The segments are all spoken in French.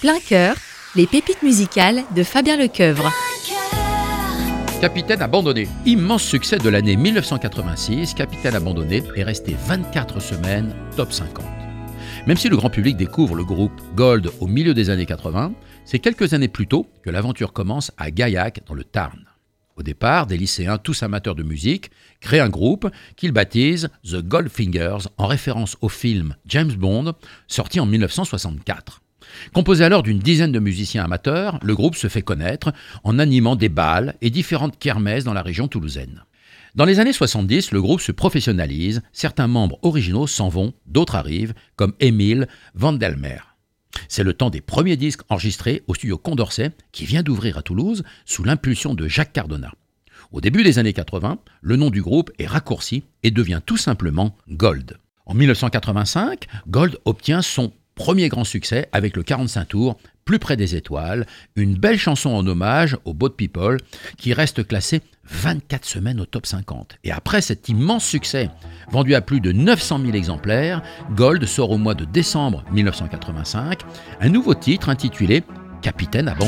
Plein cœur, les pépites musicales de Fabien Lecoeuvre. Capitaine abandonné. Immense succès de l'année 1986, Capitaine abandonné est resté 24 semaines top 50. Même si le grand public découvre le groupe Gold au milieu des années 80, c'est quelques années plus tôt que l'aventure commence à Gaillac dans le Tarn. Au départ, des lycéens tous amateurs de musique créent un groupe qu'ils baptisent The Goldfingers en référence au film James Bond sorti en 1964. Composé alors d'une dizaine de musiciens amateurs, le groupe se fait connaître en animant des bals et différentes kermesses dans la région toulousaine. Dans les années 70, le groupe se professionnalise, certains membres originaux s'en vont, d'autres arrivent, comme Emile Vandelmer. C'est le temps des premiers disques enregistrés au studio Condorcet, qui vient d'ouvrir à Toulouse sous l'impulsion de Jacques Cardona. Au début des années 80, le nom du groupe est raccourci et devient tout simplement Gold. En 1985, Gold obtient son premier grand succès avec le 45 tours, Plus près des étoiles, une belle chanson en hommage aux Boat People qui reste classée 24 semaines au top 50. Et après cet immense succès, vendu à plus de 900 000 exemplaires, Gold sort au mois de décembre 1985 un nouveau titre intitulé « Capitaine abandonné ».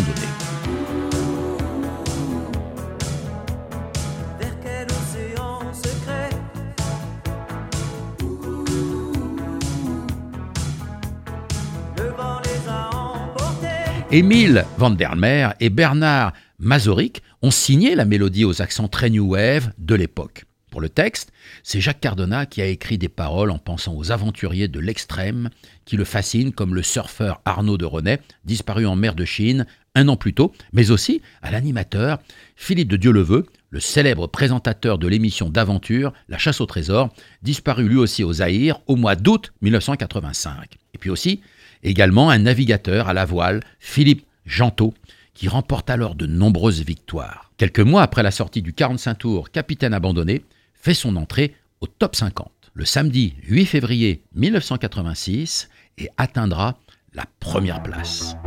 Emile Vandelmer et Bernard Mazorik ont signé la mélodie aux accents très new wave de l'époque. Pour le texte, c'est Jacques Cardona qui a écrit des paroles en pensant aux aventuriers de l'extrême qui le fascinent comme le surfeur Arnaud de René, disparu en mer de Chine un an plus tôt, mais aussi à l'animateur Philippe de Dieuleveux, le célèbre présentateur de l'émission d'aventure La Chasse au trésor, disparu lui aussi au Zaïre au mois d'août 1985. Et puis aussi, également un navigateur à la voile, Philippe Gentot, qui remporte alors de nombreuses victoires. Quelques mois après la sortie du 45 tours, Capitaine abandonné fait son entrée au top 50, le samedi 8 février 1986, et atteindra la première place.